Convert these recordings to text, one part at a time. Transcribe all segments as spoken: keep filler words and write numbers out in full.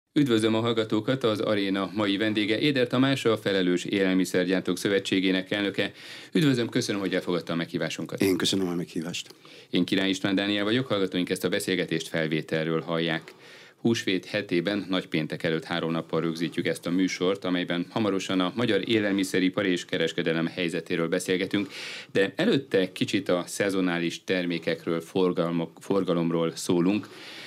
Üdvözlöm a hallgatókat, az Aréna mai vendége Éder Tamás, a Felelős Élelmiszergyártók Szövetségének elnöke. Üdvözlöm, köszönöm, hogy elfogadta a meghívásunkat. Én köszönöm a meghívást. Én Király István Dániel vagyok, hallgatóink ezt a beszélgetést felvételről hallják. Húsvét hetében, nagypéntek előtt három nappal rögzítjük ezt a műsort, amelyben hamarosan a magyar élelmiszeripar és kereskedelem helyzetéről beszélgetünk, de előtte kicsit a szezonális termékekről, forgalomról szólunk.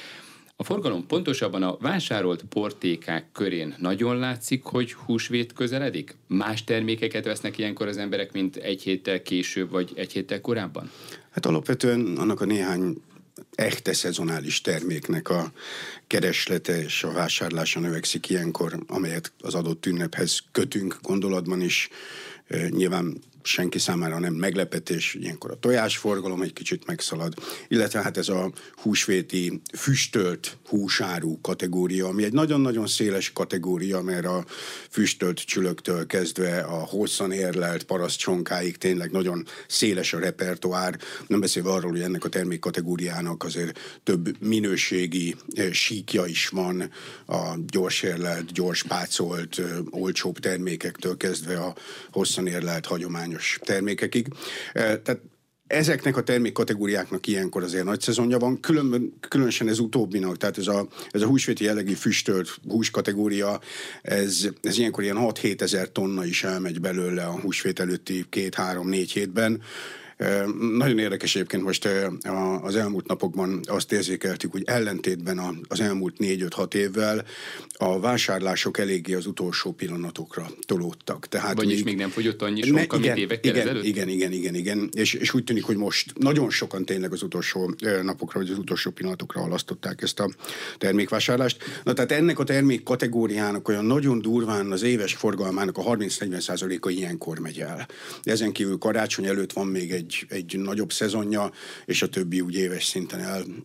A forgalom pontosabban a vásárolt portékák körén nagyon látszik, hogy húsvét közeledik? Más termékeket vesznek ilyenkor az emberek, mint egy héttel később, vagy egy héttel korábban? Hát alapvetően annak a néhány echte szezonális terméknek a kereslete és a vásárlása növekszik ilyenkor, amelyet az adott ünnephez kötünk gondolatban is. Nyilván senki számára nem meglepetés, ilyenkor a tojásforgalom egy kicsit megszalad, illetve hát ez a húsvéti füstölt húsáru kategória, ami egy nagyon-nagyon széles kategória, mert a füstölt csülöktől kezdve a hosszan érlelt parasztcsonkáig tényleg nagyon széles a repertoár, nem beszélve arról, hogy ennek a termékkategóriának azért több minőségi síkja is van, a gyors érlelt, gyors pácolt, olcsóbb termékektől kezdve a hosszan érlelt hagyományos termékekig. Tehát ezeknek a termékkategóriáknak ilyenkor azért nagy szezonja van, külön, különösen ez utóbbinak, tehát ez a, ez a húsvéti jellegű füstölt húskategória, ez, ez ilyenkor ilyen hat-hét ezer tonna is elmegy belőle a húsvét előtti két-három-négy hétben. Nagyon érdekes egyébként most az elmúlt napokban azt érzékeltük, hogy ellentétben az elmúlt négy-öt-hat évvel a vásárlások eléggé az utolsó pillanatokra tolódtak. Tehát Vagyis még, még nem fogyott annyi sonka, mint évekkel igen, ezelőtt? Igen, igen, igen, igen. És, és úgy tűnik, hogy most nagyon sokan tényleg az utolsó napokra, vagy az utolsó pillanatokra halasztották ezt a termékvásárlást. Na tehát ennek a termék kategóriának olyan nagyon durván az éves forgalmának a harminc-negyven százaléka ilyenkor megy el. Ezen kívül karácsony előtt van még egy Egy, egy nagyobb szezonja, és a többi úgy éves szinten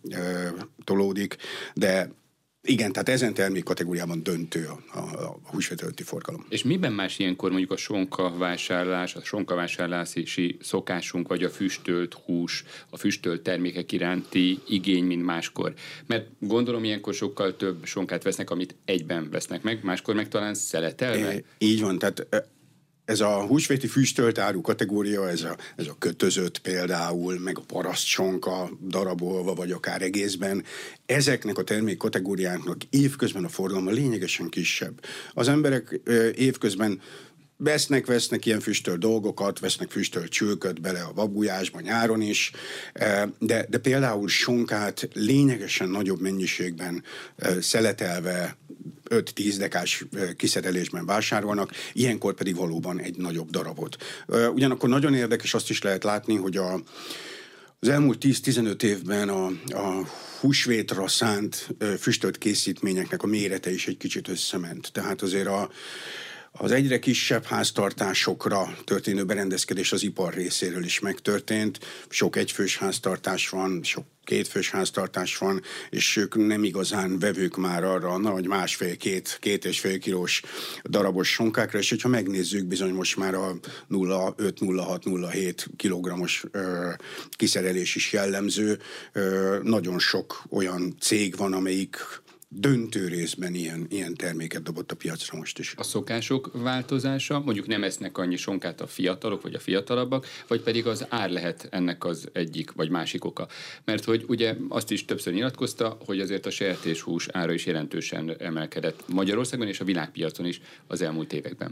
eltolódik, de igen, tehát ezen termék kategóriában döntő a, a, a húsvét előtti forgalom. És miben más ilyenkor mondjuk a sonkavásárlás, a sonkavásárlási szokásunk, vagy a füstölt hús, a füstölt termékek iránti igény, mint máskor? Mert gondolom ilyenkor sokkal több sonkát vesznek, amit egyben vesznek meg, máskor meg talán szeletelve? É, így van, tehát ez a húsvéti füstölt áru kategória, ez a, ez a kötözött például, meg a parasztsonka darabolva, vagy akár egészben, ezeknek a termék kategóriáknak évközben a forgalma lényegesen kisebb. Az emberek évközben vesznek, vesznek ilyen füstölt dolgokat, vesznek füstölt csülköt bele a babujásba nyáron is, de, de például sonkát lényegesen nagyobb mennyiségben szeletelve öt-tíz dekás kiszerelésben vásárolnak, ilyenkor pedig valóban egy nagyobb darabot. Ugyanakkor nagyon érdekes azt is lehet látni, hogy a, az elmúlt tíz-tizenöt évben a, a húsvétra szánt füstölt készítményeknek a mérete is egy kicsit összement. Tehát azért a Az egyre kisebb háztartásokra történő berendezkedés az ipar részéről is megtörtént. Sok egyfős háztartás van, sok kétfős háztartás van, és ők nem igazán vevők már arra a nagy másfél-két, két és fél kilós darabos sonkákra, és hogyha megnézzük, bizony most már a nulla öt nulla hat nulla hét kilogrammos ö, kiszerelés is jellemző. Ö, nagyon sok olyan cég van, amelyik döntő részben ilyen, ilyen terméket dobott a piacra most is. A szokások változása, mondjuk nem esznek annyi sonkát a fiatalok, vagy a fiatalabbak, vagy pedig az ár lehet ennek az egyik, vagy másik oka. Mert hogy ugye azt is többször nyilatkozta, hogy azért a sertéshús ára is jelentősen emelkedett Magyarországon és a világpiacon is az elmúlt években.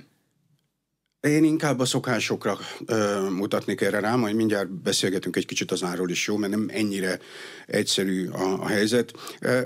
Én inkább a szokásokra ö, mutatnék erre rá, majd mindjárt beszélgetünk egy kicsit az árról is, jó, mert nem ennyire egyszerű a, a helyzet. Ö,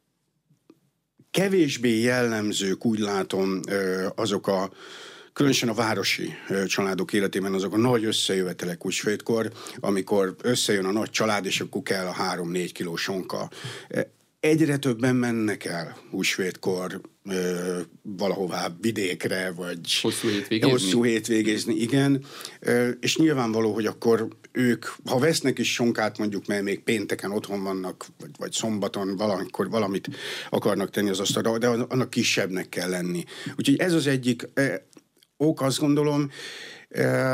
Kevésbé jellemzők, úgy látom, azok a, különösen a városi családok életében azok a nagy összejövetelek húsvétkor, amikor összejön a nagy család, és akkor kell a három-négy kiló sonka. Egyre többen mennek el húsvétkor ö, valahová vidékre, vagy hosszú hétvégezni. Hosszú hétvégezni, igen. Ö, és nyilvánvaló, hogy akkor ők, ha vesznek is sonkát, mondjuk, mert még pénteken otthon vannak, vagy, vagy szombaton valamikor valamit akarnak tenni az asztalra, de annak kisebbnek kell lenni. Úgyhogy ez az egyik ö, ok, azt gondolom. Ö,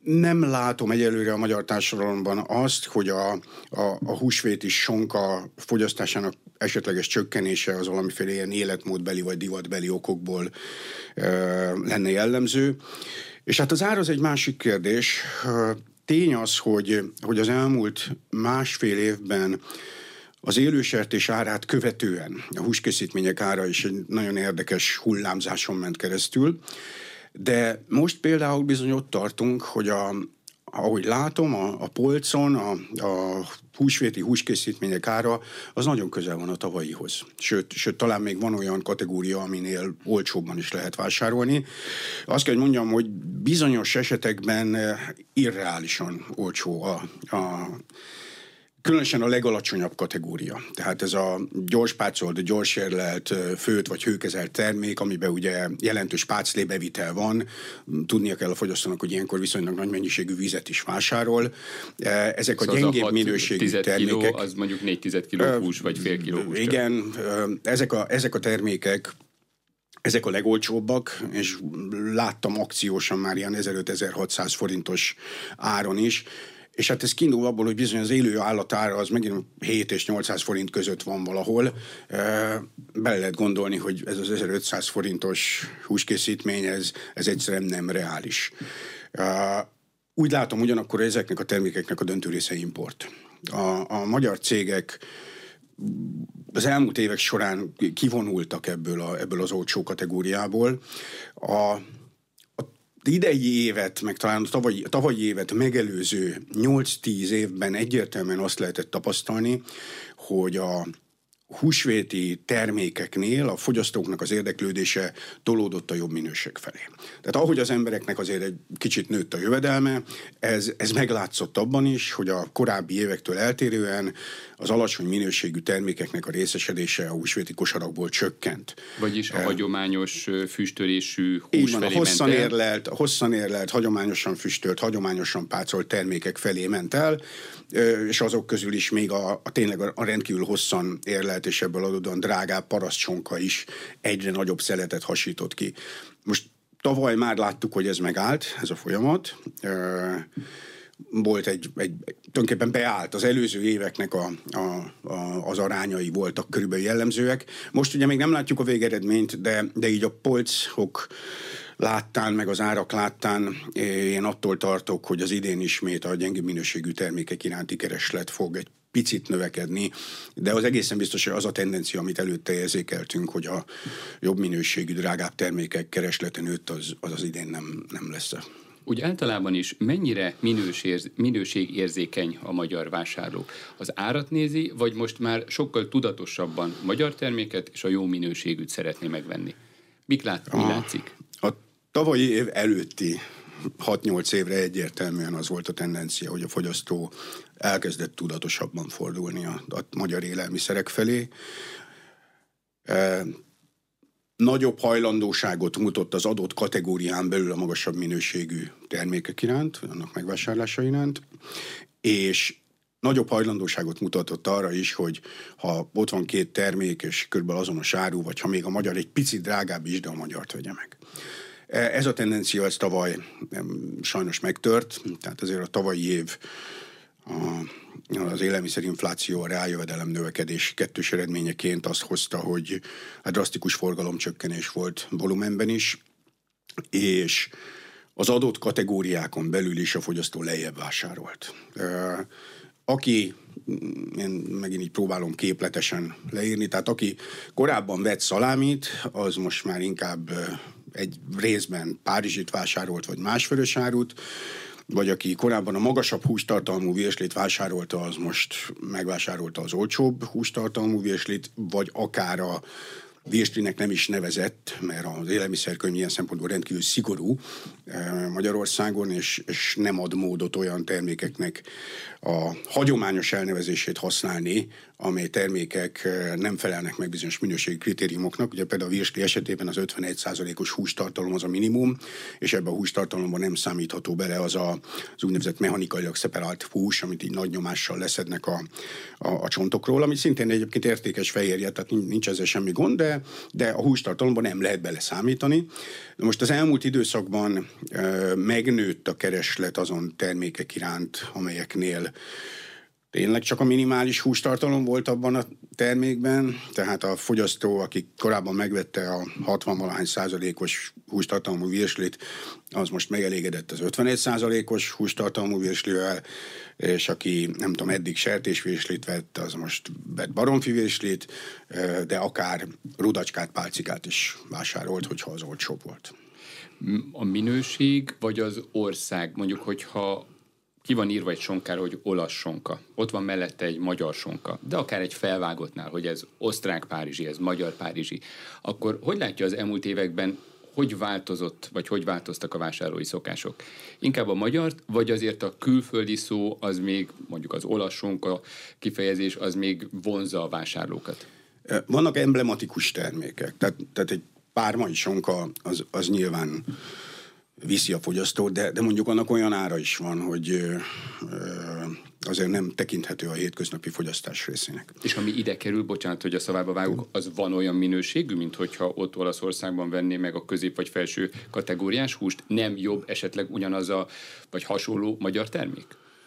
Nem látom egyelőre a magyar társadalomban azt, hogy a, a, a húsvéti sonka fogyasztásának esetleges csökkenése az valamiféle ilyen életmódbeli vagy divatbeli okokból e, lenne jellemző. És hát az ár az egy másik kérdés. Tény az, hogy, hogy az elmúlt másfél évben az élősertés árát követően a húskészítmények ára is egy nagyon érdekes hullámzáson ment keresztül, de most például bizony ott tartunk, hogy a, ahogy látom, a, a polcon a, a húsvéti húskészítmények ára az nagyon közel van a tavalyihoz. Sőt, sőt, talán még van olyan kategória, aminél olcsóbban is lehet vásárolni. Azt kell, hogy mondjam, hogy bizonyos esetekben irreálisan olcsó a, a különösen a legalacsonyabb kategória. Tehát ez a gyors pácolt, gyors érlelt, főtt vagy hőkezelt termék, amiben ugye jelentős páclébevitel van. Tudnia kell a fogyasztónak, hogy ilyenkor viszonylag nagy mennyiségű vizet is vásárol. Ezek szóval a gyengébb a minőségű termékek. Kiló, az mondjuk négy tized kiló hús, vagy fél kiló hús. Igen, ezek a, ezek a termékek ezek a legolcsóbbak, és láttam akciósan már ilyen ezeröt-ezerhatszáz forintos áron is. És hát ez kiindul abból, hogy bizony az élő állatára az megint hét és nyolcszáz forint között van valahol. Bele lehet gondolni, hogy ez az ezerötszáz forintos húskészítmény, ez, ez egyszerűen nem reális. Úgy látom ugyanakkor, hogy ezeknek a termékeknek a döntő része import. A, a magyar cégek az elmúlt évek során kivonultak ebből, a, ebből az olcsó kategóriából. A idei évet, meg talán a tavalyi, tavalyi évet megelőző nyolc-tíz évben egyértelműen azt lehetett tapasztalni, hogy a húsvéti termékeknél a fogyasztóknak az érdeklődése tolódott a jobb minőség felé. Tehát ahogy az embereknek azért egy kicsit nőtt a jövedelme, ez, ez meglátszott abban is, hogy a korábbi évektől eltérően az alacsony minőségű termékeknek a részesedése a húsvéti kosarakból csökkent. Vagyis a e, hagyományos füstölésű hús van, felé a hosszan ment el. érlelt, a hosszan érlelt, hagyományosan füstölt, hagyományosan pácolt termékek felé ment el, és azok közül is még a, a tényleg a rendkívül hosszan érlelt és ebből adódóan drágább parasztcsonka is egyre nagyobb szeletet hasított ki. Most tavaly már láttuk, hogy ez megállt, ez a folyamat. Volt egy, egy tulajdonképpen beállt, az előző éveknek a, a, a, az arányai voltak körülbelül jellemzőek. Most ugye még nem látjuk a végeredményt, de, de így a polcok láttán, meg az árak láttán én attól tartok, hogy az idén ismét a gyengébb minőségű termékek iránti kereslet fog egy picit növekedni, de az egészen biztos, hogy az a tendencia, amit előtte érzékeltünk, hogy a jobb minőségű, drágább termékek kereslete nőtt, az az, az idén nem, nem lesz. Úgy általában is mennyire minőség, minőségérzékeny a magyar vásárló? Az árat nézi, vagy most már sokkal tudatosabban magyar terméket és a jó minőségűt szeretné megvenni? Mik lát, mi látszik? A, a tavalyi év előtti hat-nyolc évre egyértelműen az volt a tendencia, hogy a fogyasztó elkezdett tudatosabban fordulni a, a magyar élelmiszerek felé. E, nagyobb hajlandóságot mutat az adott kategórián belül a magasabb minőségű termékek iránt, annak megvásárlása iránt, és nagyobb hajlandóságot mutatott arra is, hogy ha ott van két termék, és körülbelül azonos áru, vagy ha még a magyar egy picit drágább is, de a magyart vegye meg. Ez a tendencia, ez tavaly sajnos megtört, tehát azért a tavalyi év a, az élelmiszerinfláció, a reáljövedelem növekedés kettős eredményeként azt hozta, hogy a drasztikus forgalomcsökkenés volt volumenben is, és az adott kategóriákon belül is a fogyasztó lejjebb vásárolt. Aki, én megint így próbálom képletesen leírni, tehát aki korábban vett szalámit, az most már inkább egy részben párizsit vásárolt, vagy más vörösárut, vagy aki korábban a magasabb hústartalmú virslit vásárolta, az most megvásárolta az olcsóbb hústartalmú virslit, vagy akár a virslinek nem is nevezett, mert az élelmiszerkönyv ilyen szempontból rendkívül szigorú Magyarországon, és, és nem ad módot olyan termékeknek a hagyományos elnevezését használni, amely termékek nem felelnek meg bizonyos minőségi kritériumoknak. Ugye például a virsli esetében az ötvenegy százalékos hústartalom az a minimum, és ebben a hústartalomban nem számítható bele az a, az úgynevezett mechanikailag szeparált hús, amit így nagy nyomással leszednek a, a, a csontokról, ami szintén egyébként értékes fehérje, tehát nincs ezzel semmi gond, de érve, de a hústartalomban nem lehet beleszámítani. Most az elmúlt időszakban ö, megnőtt a kereslet azon termékek iránt, amelyeknél tényleg csak a minimális hústartalom volt abban a termékben, tehát a fogyasztó, aki korábban megvette a hatvan-valahány százalékos hústartalmú virslit, az most megelégedett az ötvenegy százalékos hústartalmú virslivel, és aki nem tudom, eddig sertésvirslit vett, az most vett baromfi virslit, de akár rudacskát, pálcikát is vásárolt, hogyha az olcsóbb volt. A minőség vagy az ország, mondjuk, hogyha ki van írva egy sonkára, hogy olasz sonka. Ott van mellette egy magyar sonka. De akár egy felvágottnál, hogy ez osztrák-párizsi, ez magyar-párizsi. Akkor hogy látja az elmúlt években, hogy változott, vagy hogy változtak a vásárlói szokások? Inkább a magyart, vagy azért a külföldi szó, az még, mondjuk az olasz sonka kifejezés, az még vonzza a vásárlókat? Vannak emblematikus termékek. Tehát, tehát egy pármai sonka, az, az nyilván viszi a fogyasztót, de, de mondjuk annak olyan ára is van, hogy ö, azért nem tekinthető a hétköznapi fogyasztás részének. És ami ide kerül, bocsánat, hogy a szavába vágok, az van olyan minőségű, mint hogyha ott Olaszországban venné meg a közép vagy felső kategóriás húst? Nem jobb esetleg ugyanaz a, vagy hasonló magyar termék?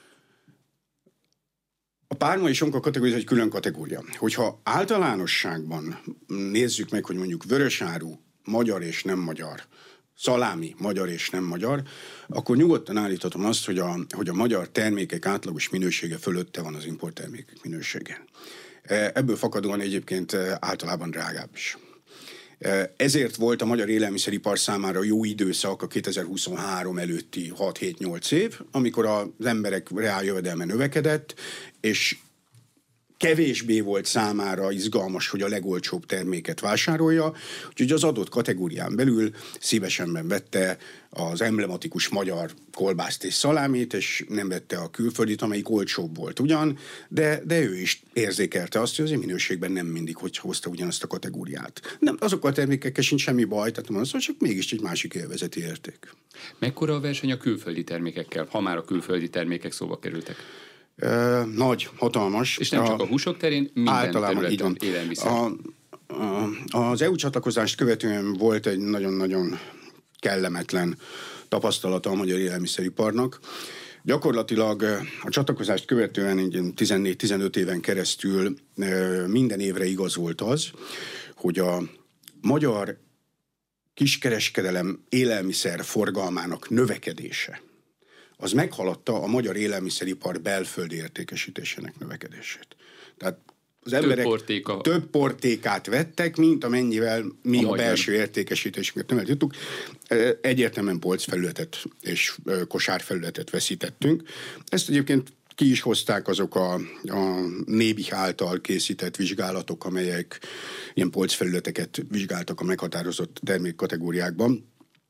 A pármai sonka kategória egy külön kategória. Hogyha általánosságban nézzük meg, hogy mondjuk vörösáru, magyar és nem magyar, szalámi, magyar és nem magyar, akkor nyugodtan állíthatom azt, hogy a, hogy a magyar termékek átlagos minősége fölötte van az importtermékek minőségen. Ebből fakadóan egyébként általában drágább is. Ezért volt a magyar élelmiszeripar számára jó időszak a kétezer-huszonhárom előtti hat-hét-nyolc év, amikor az emberek reáljövedelme növekedett, és kevésbé volt számára izgalmas, hogy a legolcsóbb terméket vásárolja, úgyhogy az adott kategórián belül szívesen vette az emblematikus magyar kolbászt és szalámit, és nem vette a külföldit, amelyik olcsóbb volt ugyan, de, de ő is érzékelte azt, hogy az minőségben nem mindig hogy hozta ugyanazt a kategóriát. Nem, azokkal a termékekkel sincs semmi baj, tehát nem az, hogy csak mégis egy másik élvezeti érték. Mekkora a verseny a külföldi termékekkel, ha már a külföldi termékek szóba kerültek? Uh, nagy, hatalmas. És nem csak a, a húsok terén, minden területen élelmiszer. A, a, az é u csatlakozást követően volt egy nagyon-nagyon kellemetlen tapasztalata a magyar élelmiszeriparnak. Gyakorlatilag a csatlakozást követően tizennégy-tizenöt éven keresztül minden évre igaz volt az, hogy a magyar kiskereskedelem élelmiszer forgalmának növekedése az meghaladta a magyar élelmiszeripar belföldi értékesítésének növekedését. Tehát az emberek több, portéka. több portékát vettek, mint amennyivel mi a, a belső értékesítésünket növeltük. Egyértelműen polcfelületet és kosárfelületet veszítettünk. Ezt egyébként ki is hozták azok a, a Nébih által készített vizsgálatok, amelyek ilyen polcfelületeket vizsgáltak a meghatározott termékkategóriákban.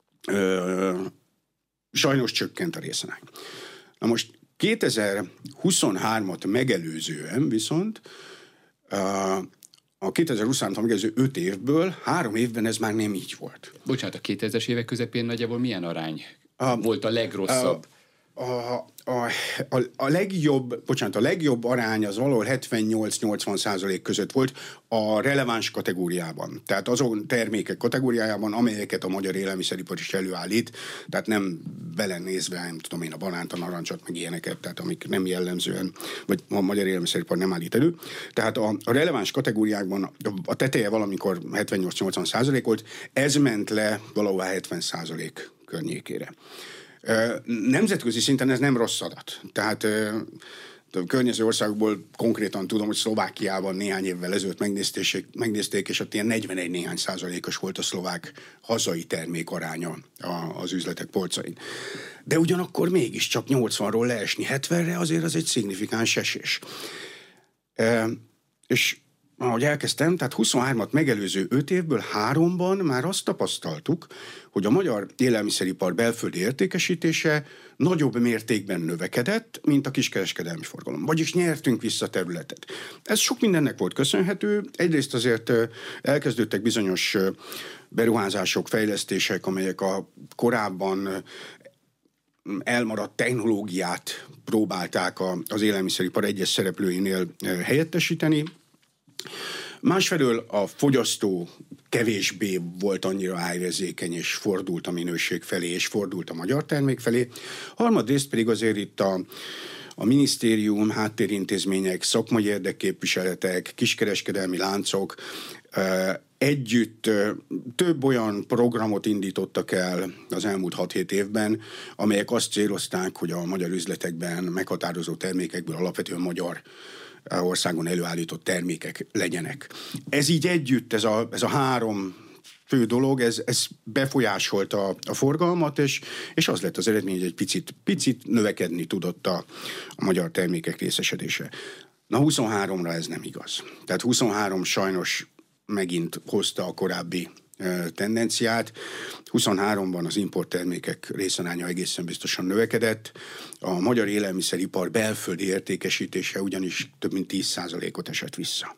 Sajnos csökkent a részarány. Na most kétezer-huszonhármat megelőzően viszont a kétezer-huszonhármat megelőző öt évből három évben ez már nem így volt. Bocsánat, a kétezres évek közepén nagyjából milyen arány a, volt a legrosszabb? A, a, a, a, a legjobb, bocsánat, a legjobb arány az valahol hetvennyolc-nyolcvan százalék között volt a releváns kategóriában. Tehát azon termékek kategóriájában, amelyeket a magyar élelmiszeripar is előállít, tehát nem belenézve, nem tudom én, a banánt, a narancsot, meg ilyeneket, tehát amik nem jellemzően, vagy a magyar élelmiszeripar nem állít elő. Tehát a, a releváns kategóriákban a teteje valamikor hetvennyolc-nyolcvan százalék volt, ez ment le valahol hetven százalék környékére. Nemzetközi szinten ez nem rossz adat. Tehát a környező országokból konkrétan tudom, hogy Szlovákiában néhány évvel ezelőtt megnézték, megnézték, és ott ilyen negyvenegy néhány százalékos volt a szlovák hazai termék aránya az üzletek polcain. De ugyanakkor mégiscsak nyolcvanról leesni hetvenre, azért az egy szignifikáns esés. E, és ahogy elkezdtem, tehát huszonhármat megelőző öt évből háromban már azt tapasztaltuk, hogy a magyar élelmiszeripar belföldi értékesítése nagyobb mértékben növekedett, mint a kiskereskedelmi forgalom. Vagyis nyertünk vissza területet. Ez sok mindennek volt köszönhető. Egyrészt azért elkezdődtek bizonyos beruházások, fejlesztések, amelyek a korábban elmaradt technológiát próbálták az élelmiszeripar egyes szereplőinél helyettesíteni. Másfelől a fogyasztó kevésbé volt annyira árérzékeny, és fordult a minőség felé, és fordult a magyar termék felé. Harmadrészt pedig azért itt a A minisztérium, háttérintézmények, szakmai érdekképviseletek, kiskereskedelmi láncok együtt több olyan programot indítottak el az elmúlt hat-hét évben, amelyek azt célozták, hogy a magyar üzletekben meghatározó termékekből alapvetően magyar országon előállított termékek legyenek. Ez így együtt, ez a, ez a három fő dolog, ez, ez befolyásolta a, a forgalmat, és, és az lett az eredmény, hogy egy picit, picit növekedni tudott a, a magyar termékek részesedése. Na huszonháromra ez nem igaz. Tehát huszonhárom sajnos megint hozta a korábbi e, tendenciát. huszonháromban az importtermékek részaránya egészen biztosan növekedett. A magyar élelmiszeripar belföldi értékesítése ugyanis több mint tíz százalékot esett vissza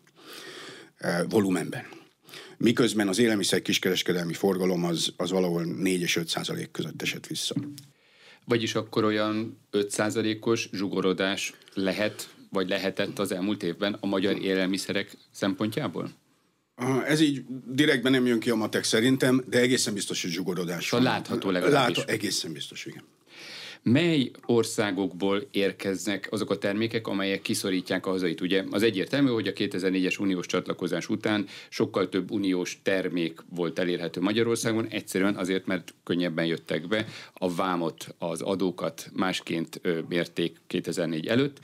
e, volumenben. Miközben az élelmiszer kiskereskedelmi forgalom az, az valahol négy és öt százalék között esett vissza. Vagyis akkor olyan öt százalékos zsugorodás lehet, vagy lehetett az elmúlt évben a magyar élelmiszerek szempontjából? Ez így direktben nem jön ki a matek szerintem, de egészen biztos, hogy zsugorodás van. Látható legalábbis. Látható, egészen biztos, igen. Mely országokból érkeznek azok a termékek, amelyek kiszorítják a hazait? Ugye az egyértelmű, hogy a kétezer-négyes uniós csatlakozás után sokkal több uniós termék volt elérhető Magyarországon, egyszerűen azért, mert könnyebben jöttek be, a vámot, az adókat másként mérték kétezer-négy előtt,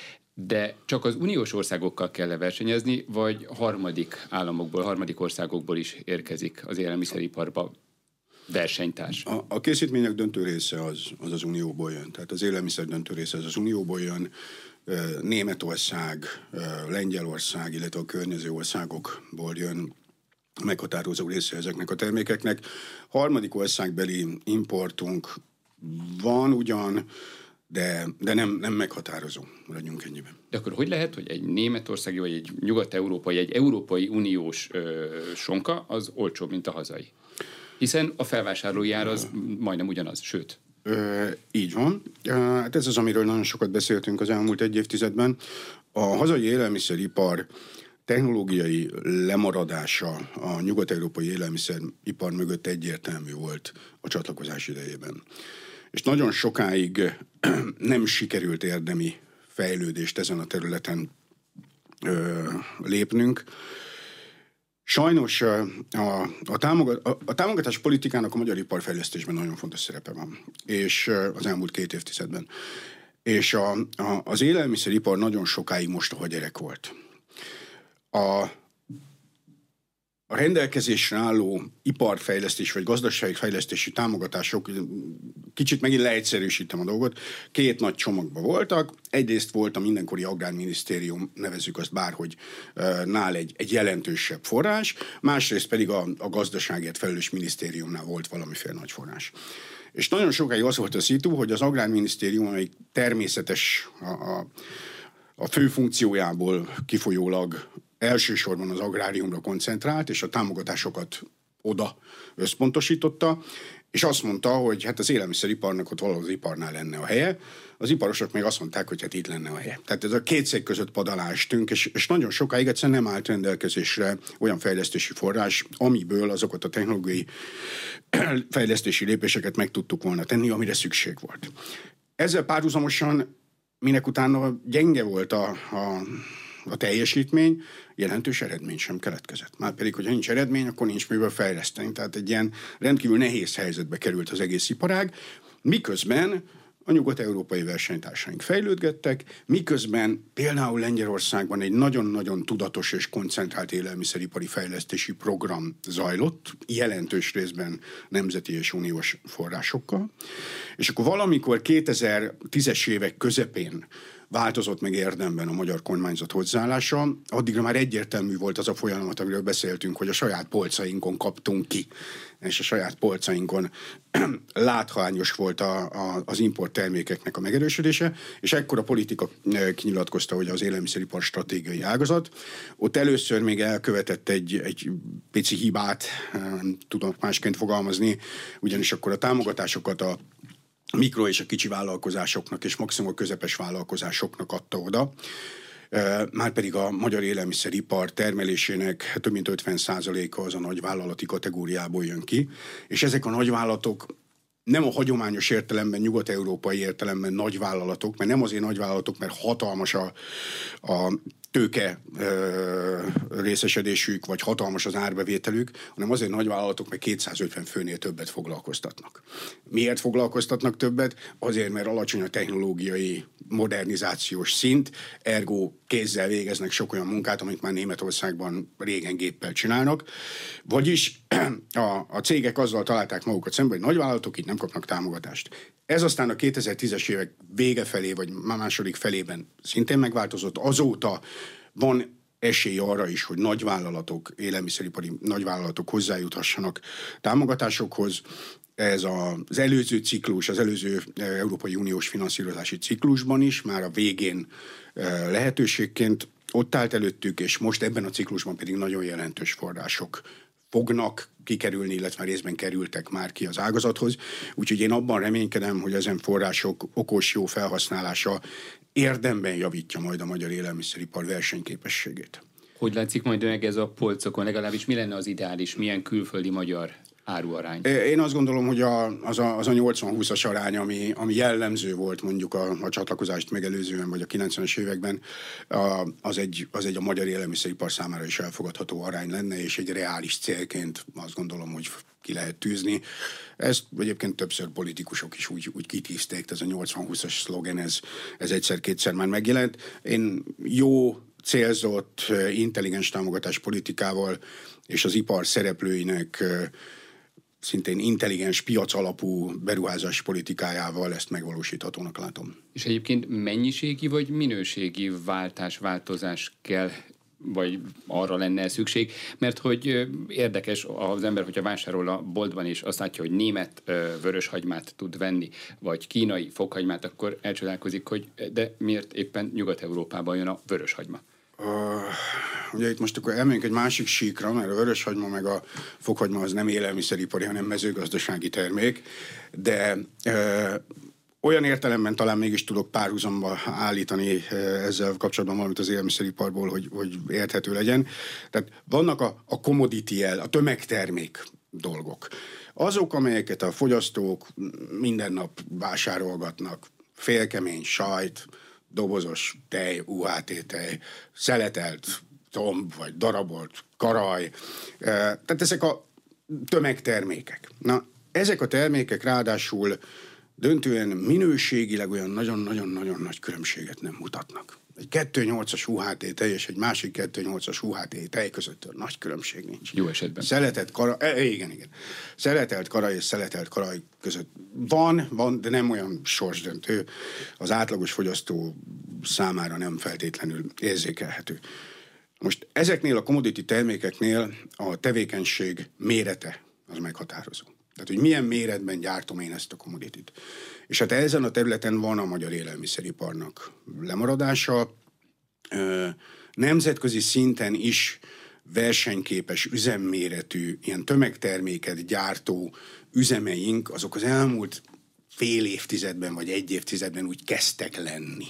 de csak az uniós országokkal kell versenyezni, vagy harmadik államokból, harmadik országokból is érkezik az élelmiszeriparba versenytárs? A, a készítmények döntő része az, az az unióból jön. Tehát az élelmiszer döntő része az az unióból jön. Németország, Lengyelország, illetve a környező országokból jön meghatározó része ezeknek a termékeknek. Harmadik országbeli importunk van ugyan, de, de nem, nem meghatározó, maradjunk ennyiben. De akkor hogy lehet, hogy egy németországi, vagy egy nyugat-európai, egy európai uniós ö, sonka az olcsóbb, mint a hazai? Hiszen a felvásárlói ár az majdnem ugyanaz, sőt. Ö, így van. Hát ez az, amiről nagyon sokat beszéltünk az elmúlt egy évtizedben. A hazai élelmiszeripar technológiai lemaradása a nyugat-európai élelmiszeripar mögött egyértelmű volt a csatlakozás idejében. És nagyon sokáig nem sikerült érdemi fejlődést ezen a területen ö, lépnünk. Sajnos a, a, támogat, a, a támogatás politikának a magyar iparfejlesztésben nagyon fontos szerepe van, és az elmúlt két évtizedben. És a, a, az élelmiszeripar nagyon sokáig mostoha gyerek volt. A, a rendelkezésre álló iparfejlesztés vagy gazdaságfejlesztési támogatások, kicsit megint leegyszerűsítem a dolgot, két nagy csomagban voltak. Egyrészt volt a mindenkori Agrárminisztérium, nevezzük azt bárhogy, nál egy, egy jelentősebb forrás, másrészt pedig a, a gazdaságért felelős minisztériumnál volt valamiféle nagy forrás. És nagyon sokáig az volt a szitu, hogy az Agrárminisztérium, amelyik természetes a, a, a fő funkciójából kifolyólag elsősorban az agráriumra koncentrált, és a támogatásokat oda összpontosította, és azt mondta, hogy hát az élelmiszeriparnak ott valahol az iparnál lenne a helye, az iparosok meg azt mondták, hogy hát itt lenne a helye. Tehát ez a két szék között padálástünk, és, és nagyon sokáig egyszerűen nem állt rendelkezésre olyan fejlesztési forrás, amiből azokat a technológiai fejlesztési lépéseket meg tudtuk volna tenni, amire szükség volt. Ezzel párhuzamosan, minek utána gyenge volt a, a a teljesítmény, jelentős eredmény sem keletkezett. Már pedig, hogyha nincs eredmény, akkor nincs miből fejleszteni. Tehát egy ilyen rendkívül nehéz helyzetbe került az egész iparág, miközben a nyugat-európai versenytársaink fejlődgettek, miközben például Lengyelországban egy nagyon-nagyon tudatos és koncentrált élelmiszeripari fejlesztési program zajlott, jelentős részben nemzeti és uniós forrásokkal. És akkor valamikor kétezer-tízes évek közepén változott meg érdemben a magyar kormányzat hozzáállása. Addigra már egyértelmű volt az a folyamat, amiről beszéltünk, hogy a saját polcainkon kaptunk ki, és a saját polcainkon látványos volt a, a, az import termékeknek a megerősödése, és ekkor a politika kinyilatkozta, hogy az élelmiszeripar stratégiai ágazat. Ott először még elkövetett egy, egy pici hibát, nem tudom másként fogalmazni, ugyanis akkor a támogatásokat a mikro és a kicsi vállalkozásoknak és maximum a közepes vállalkozásoknak adta oda. Márpedig a magyar élelmiszeripar termelésének több mint ötven százaléka az a nagyvállalati kategóriából jön ki, és ezek a nagyvállalatok nem a hagyományos értelemben, nyugat-európai értelemben nagyvállalatok, mert nem azért nagyvállalatok, mert hatalmas a, a tőke ö, részesedésük, vagy hatalmas az árbevételük, hanem azért nagyvállalatok, mert kétszázötven főnél többet foglalkoztatnak. Miért foglalkoztatnak többet? Azért, mert alacsony a technológiai modernizációs szint, ergo kézzel végeznek sok olyan munkát, amit már Németországban régen géppel csinálnak. Vagyis a, a cégek azzal találták magukat szemben, hogy nagyvállalatok itt nem kapnak támogatást. Ez aztán a kétezer-tízes évek vége felé, vagy második felében szintén megváltozott. Azóta van esély arra is, hogy nagyvállalatok, élelmiszeripari nagyvállalatok hozzájuthassanak támogatásokhoz. Ez az előző ciklus, az előző Európai Uniós finanszírozási ciklusban is már a végén lehetőségként ott állt előttük, és most ebben a ciklusban pedig nagyon jelentős források fognak kikerülni, illetve részben kerültek már ki az ágazathoz. Úgyhogy én abban reménykedem, hogy ezen források okos, jó felhasználása érdemben javítja majd a magyar élelmiszeripar versenyképességét. Hogy látszik majd meg ez a polcokon? Legalábbis mi lenne az ideális? Milyen külföldi magyar áruarány? Én azt gondolom, hogy a, az, a, az a nyolcvan-húszas arány, ami, ami jellemző volt mondjuk a, a csatlakozást megelőzően, vagy a kilencvenes években, a, az, egy, az egy a magyar élelmiszeripar számára is elfogadható arány lenne, és egy reális célként azt gondolom, hogy ki lehet tűzni. Ezt egyébként többször politikusok is úgy, úgy kitűzték, ez a nyolcvan-húszas szlogen, ez, ez egyszer-kétszer már megjelent. Én jó, célzott, intelligens támogatás politikával és az ipar szereplőinek szintén intelligens, piac alapú beruházás politikájával ezt megvalósíthatónak látom. És egyébként mennyiségi vagy minőségi váltás, változás kell, vagy arra lenne szükség? Mert hogy érdekes az ember, hogyha vásárol a boltban, és azt látja, hogy német vöröshagymát tud venni, vagy kínai fokhagymát, akkor elcsodálkozik, hogy de miért éppen Nyugat-Európában jön a vöröshagyma? Uh, ugye itt most akkor elmegyünk egy másik síkra, mert a vöröshagyma meg a fokhagyma az nem élelmiszeripari, hanem mezőgazdasági termék, de uh, olyan értelemben talán mégis tudok párhuzamba állítani uh, ezzel kapcsolatban valamit az élelmiszeriparból, hogy, hogy érthető legyen. Tehát vannak a, a commodity el, a tömegtermék dolgok. Azok, amelyeket a fogyasztók minden nap vásárolgatnak, félkemény sajt, dobozos tej, u há té tej, szeletelt tomb, vagy darabolt karaj. Tehát ezek a tömegtermékek. Na, ezek a termékek ráadásul döntően minőségileg olyan nagyon-nagyon-nagyon nagy különbséget nem mutatnak. Egy kettő nyolcas u há té tej és egy másik kettő nyolcas u há té tej között nagy különbség nincs. Jó esetben. Szeletelt karaj, e, igen, igen. Szeletelt karaj és szeletelt karaj között van, van, de nem olyan sorsdöntő. Az átlagos fogyasztó számára nem feltétlenül érzékelhető. Most ezeknél a commodity termékeknél a tevékenység mérete az meghatározó. Tehát, hogy milyen méretben gyártom én ezt a commodity-t. És hát ezen a területen van a magyar élelmiszeriparnak lemaradása. Nemzetközi szinten is versenyképes, üzemméretű, ilyen tömegterméket gyártó üzemeink, azok az elmúlt fél évtizedben, vagy egy évtizedben úgy kezdtek lenni.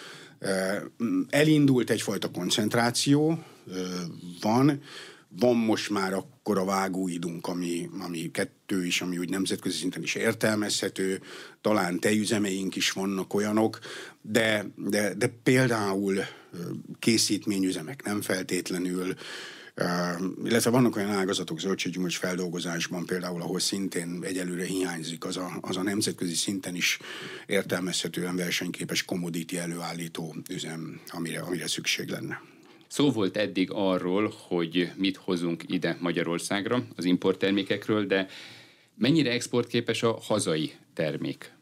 Elindult egyfajta koncentráció, van, van most már akkor a vágóidunk, ami, ami kettő is, ami úgy nemzetközi szinten is értelmezhető, talán tejüzemeink is vannak olyanok, de, de, de például készítményüzemek nem feltétlenül, illetve vannak olyan ágazatok zöldséggyümölcs feldolgozásban például, ahol szintén egyelőre hiányzik az a, az a nemzetközi szinten is értelmezhetően versenyképes commodity előállító üzem, amire, amire szükség lenne. Szó volt eddig arról, hogy mit hozunk ide Magyarországra, az importtermékekről, de mennyire exportképes a hazai termék?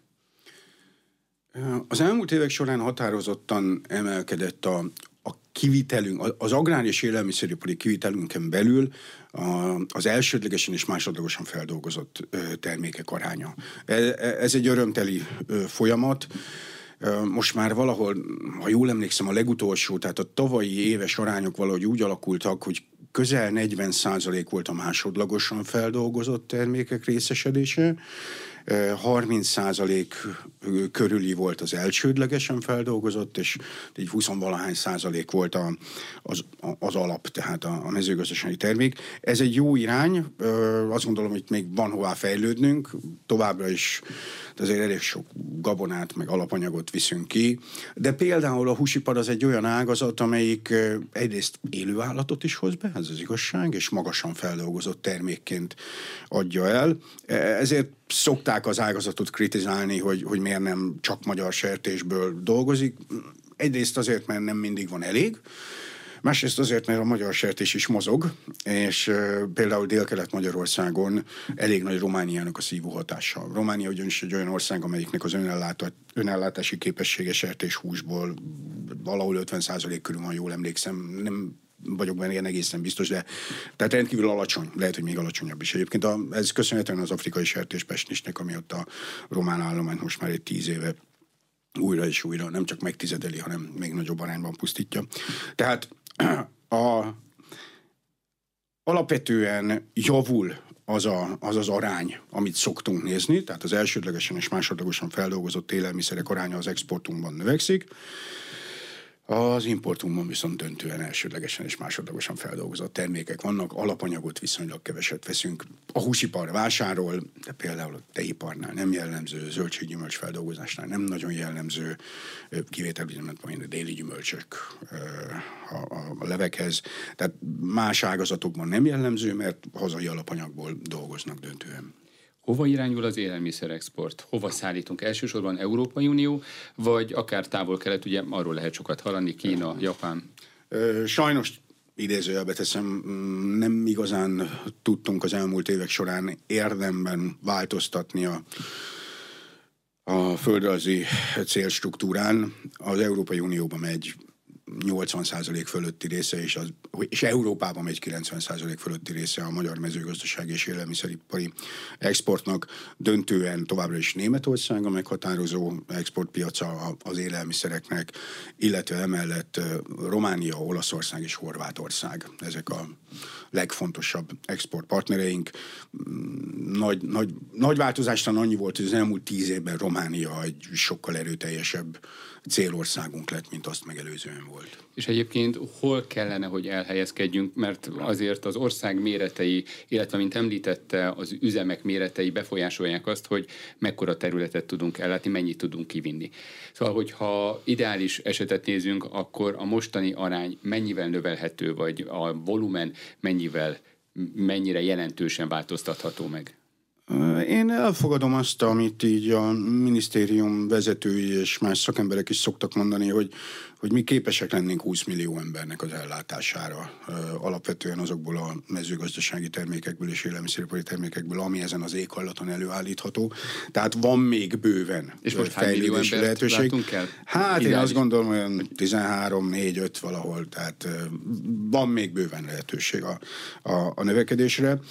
Az elmúlt évek során határozottan emelkedett a, a kivitelünk, az agrár és élelmiszeripari kivitelünken belül a, az elsődlegesen és másodlagosan feldolgozott termékek aránya. Ez egy örömteli folyamat. Most már valahol, ha jól emlékszem, a legutolsó, tehát a tavalyi éves arányok valahogy úgy alakultak, hogy közel negyven százalék volt a másodlagosan feldolgozott termékek részesedése. harminc százalék körüli volt az elsődlegesen feldolgozott, és egy húsz-valahány százalék volt a, az, az alap, tehát a, a mezőgazdasági termék. Ez egy jó irány, azt gondolom, hogy még van hová fejlődnünk, továbbra is azért elég sok gabonát, meg alapanyagot viszünk ki, de például a húsipar az egy olyan ágazat, amelyik egyrészt élőállatot is hoz be, ez az igazság, és magasan feldolgozott termékként adja el. Ezért szokták az ágazatot kritizálni, hogy, hogy miért nem csak magyar sertésből dolgozik. Egyrészt azért, mert nem mindig van elég, másrészt azért, mert a magyar sertés is mozog, és uh, például Dél-Kelet-Magyarországon elég nagy Romániának a szívó hatása. Románia ugyanis egy olyan ország, amelyiknek az önellátá- önellátási képessége sertéshúsból valahol ötven százalék körül van, jól emlékszem, nem vagyok benne ilyen egészen biztos, de tehát rendkívül alacsony, lehet, hogy még alacsonyabb is. Egyébként a, ez köszönhetően az afrikai sertéspestnisnek, ami ott a román állományt most már egy tíz éve újra és újra nem csak megtizedeli, hanem még nagyobb arányban pusztítja. Tehát a, alapvetően javul az, a, az az arány, amit szoktunk nézni, tehát az elsődlegesen és másodlagosan feldolgozott élelmiszerek aránya az exportunkban növekszik, az importunkban viszont döntően elsődlegesen és másodlagosan feldolgozott termékek vannak, alapanyagot viszonylag keveset veszünk. A húsipar vásárol, de például a tejiparnál nem jellemző, zöldséggyümölcs feldolgozásnál nem nagyon jellemző, kivételben a déli gyümölcsök a, a, a levekhez. Tehát más ágazatokban nem jellemző, mert hazai alapanyagból dolgoznak döntően. Hova irányul az élelmiszerexport? Hova szállítunk? Elsősorban Európai Unió, vagy akár távol-kelet, ugye arról lehet sokat hallani, Kína, Japán? Sajnos idézőjelbe teszem, nem igazán tudtunk az elmúlt évek során érdemben változtatni a, a földrajzi célstruktúrán. Az Európai Unióban megy nyolcvan százalék fölötti része, és, az, és Európában megy kilencven százalék fölötti része a magyar mezőgazdasági és élelmiszeripari exportnak. Döntően továbbra is Németország a meghatározó exportpiaca az élelmiszereknek, illetve emellett Románia, Olaszország és Horvátország. Ezek a legfontosabb exportpartnereink. Nagy, nagy, nagy változástan annyi volt, hogy az elmúlt tíz évben Románia egy sokkal erőteljesebb célországunk lett, mint azt megelőzően volt. És egyébként hol kellene, hogy elhelyezkedjünk, mert azért az ország méretei, illetve mint említette, az üzemek méretei befolyásolják azt, hogy mekkora területet tudunk ellátni, mennyit tudunk kivinni. Szóval, hogyha ideális esetet nézünk, akkor a mostani arány mennyivel növelhető, vagy a volumen mennyivel, mennyire jelentősen változtatható meg? Én elfogadom azt, amit így a minisztérium vezetői és más szakemberek is szoktak mondani, hogy, hogy mi képesek lennénk húsz millió embernek az ellátására, alapvetően azokból a mezőgazdasági termékekből és élelmiszeripari termékekből, ami ezen az éghajlaton előállítható. Tehát van még bőven és most fejlődési lehetőség. El? Hát Ideális. Én azt gondolom, hogy tizenhárom, négy, öt valahol, tehát van még bőven lehetőség a, a, a növekedésre.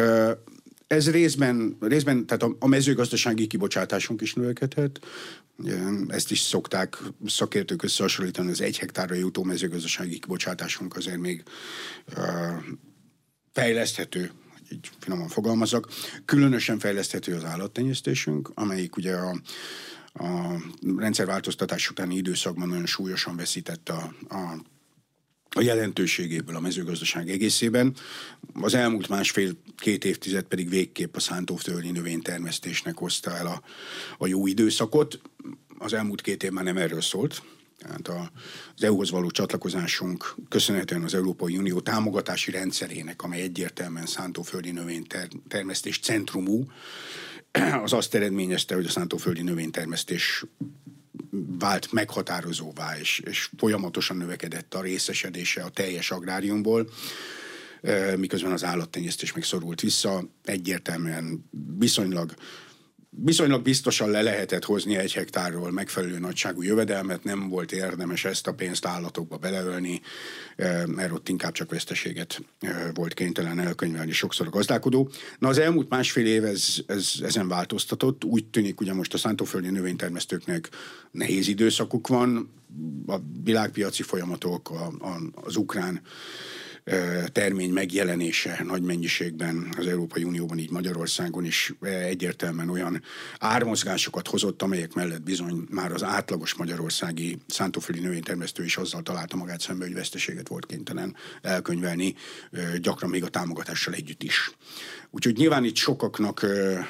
Ez részben, részben tehát a, a mezőgazdasági kibocsátásunk is növekedhet. Ezt is szokták szakértők összehasonlítani, az egy hektárra jutó mezőgazdasági kibocsátásunk azért még uh, fejleszthető, így finoman fogalmazok. Különösen fejleszthető az állattenyésztésünk, amelyik ugye a, a rendszerváltoztatás utáni időszakban nagyon súlyosan veszített a, a a jelentőségéből a mezőgazdaság egészében. Az elmúlt másfél-két évtized pedig végképp a szántóföldi növénytermesztésnek hozta el a, a jó időszakot. Az elmúlt két év már nem erről szólt. Tehát az é u-hoz való csatlakozásunk köszönhetően az Európai Unió támogatási rendszerének, amely egyértelműen szántóföldi növénytermesztés centrumú, az azt eredményezte, hogy a szántóföldi növénytermesztés vált meghatározóvá, és, és folyamatosan növekedett a részesedése a teljes agráriumból, miközben az állattenyésztés meg szorult vissza. Egyértelműen viszonylag, viszonylag biztosan le lehetett hozni egy hektárról megfelelő nagyságú jövedelmet, nem volt érdemes ezt a pénzt állatokba beleölni, mert ott inkább csak veszteséget volt kénytelen elkönyvelni sokszor a gazdálkodó. Na az elmúlt másfél év ez, ez, ezen változtatott. Úgy tűnik, ugye most a szántóföldi növénytermesztőknek nehéz időszakuk van, a világpiaci folyamatok, a, a, az ukrán termény megjelenése nagy mennyiségben az Európai Unióban, így Magyarországon is egyértelműen olyan ármozgásokat hozott, amelyek mellett bizony már az átlagos magyarországi szántóföldi növénytermesztő is azzal találta magát szembe, hogy veszteséget volt kénytelen elkönyvelni, gyakran még a támogatással együtt is. Úgyhogy nyilván itt sokaknak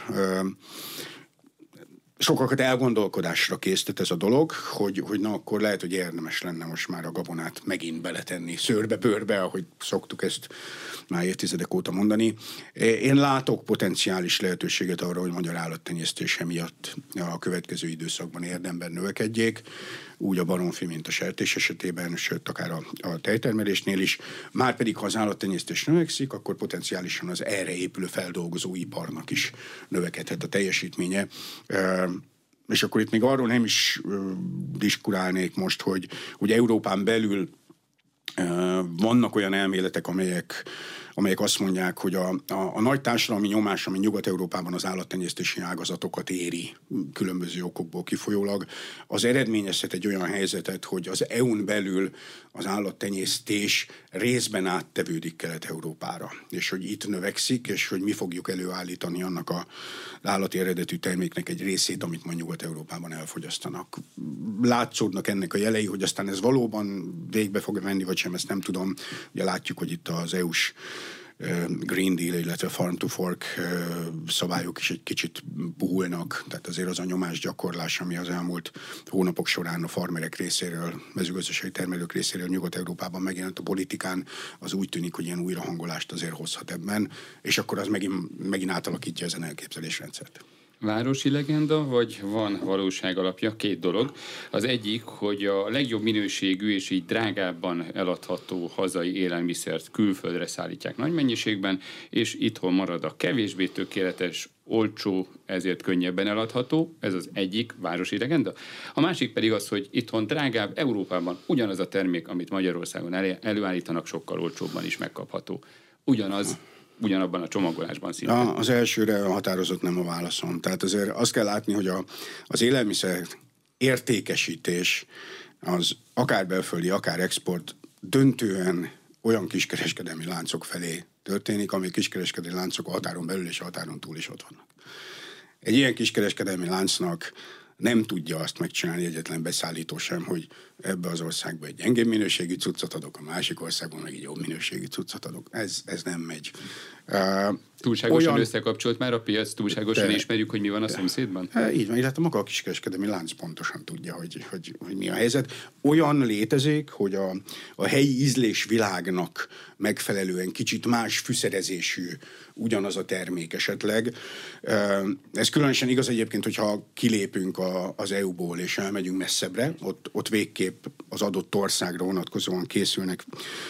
sokakat elgondolkodásra késztet ez a dolog, hogy, hogy na akkor lehet, hogy érdemes lenne most már a gabonát megint beletenni szőrbe-bőrbe, ahogy szoktuk ezt már évtizedek óta mondani. Én látok potenciális lehetőséget arra, hogy magyar állattenyésztése miatt a következő időszakban érdemben növekedjék, úgy a baromfi, mint a sertés esetében, sőt, akár a, a tejtermelésnél is. Márpedig, ha az állattenyésztés növekszik, akkor potenciálisan az erre épülő feldolgozóiparnak is növekedhet a teljesítménye. És akkor itt még arról nem is diskurálnék most, hogy, hogy Európán belül vannak olyan elméletek, amelyek, amelyek azt mondják, hogy a, a, a nagy társadalmi nyomás, ami Nyugat-Európában az állattenyésztési ágazatokat éri különböző okokból kifolyólag, az eredményezhet egy olyan helyzetet, hogy az é u-n belül az állattenyésztés részben áttevődik Kelet-Európára, és hogy itt növekszik, és hogy mi fogjuk előállítani annak az állati eredetű terméknek egy részét, amit ma Nyugat-Európában elfogyasztanak. Látszódnak ennek a jelei, hogy aztán ez valóban végbe fog menni, vagy sem, ezt nem tudom. Ugye látjuk, hogy itt az é u-s Green Deal, illetve Farm to Fork szabályok is egy kicsit puhulnak, tehát azért az a nyomásgyakorlás, ami az elmúlt hónapok során a farmerek részéről, mezőgazdasági termelők részéről Nyugat-Európában megjelent a politikán, az úgy tűnik, hogy ilyen újrahangolást azért hozhat ebben, és akkor az megint, megint átalakítja ezen elképzelésrendszert. Városi legenda, vagy van valóság alapja? Két dolog. Az egyik, hogy a legjobb minőségű és így drágábban eladható hazai élelmiszert külföldre szállítják nagy mennyiségben, és itthon marad a kevésbé tökéletes, olcsó, ezért könnyebben eladható. Ez az egyik városi legenda. A másik pedig az, hogy itthon drágább, Európában ugyanaz a termék, amit Magyarországon előállítanak, sokkal olcsóbban is megkapható. Ugyanaz, ugyanabban a csomagolásban szintén. Ja, az elsőre határozott nem a válaszom. Tehát azért azt kell látni, hogy a, az élelmiszer értékesítés az akár belföldi, akár export döntően olyan kiskereskedelmi láncok felé történik, amely kiskereskedelmi láncok a határon belül és a határon túl is ott vannak. Egy ilyen kiskereskedelmi láncnak nem tudja azt megcsinálni egyetlen beszállító sem, hogy ebbe az országba egy gyengébb minőségű cuccot adok, a másik országban meg egy jobb minőségű cuccot adok. Ez, ez nem megy. Uh, túlságosan olyan... összekapcsolt már a piac, túlságosan de... ismerjük, hogy mi van a de... szomszédban? Uh, így van, illetve maga a kiskereskedelmi lánc pontosan tudja, hogy, hogy, hogy mi a helyzet. Olyan létezik, hogy a, a helyi ízlésvilágnak megfelelően kicsit más fűszerezésű ugyanaz a termék esetleg. Uh, ez különösen igaz egyébként, hogyha kilépünk a, az é u-ból és elmegyünk messzebbre, ott, ott végképp az adott országra vonatkozóan készülnek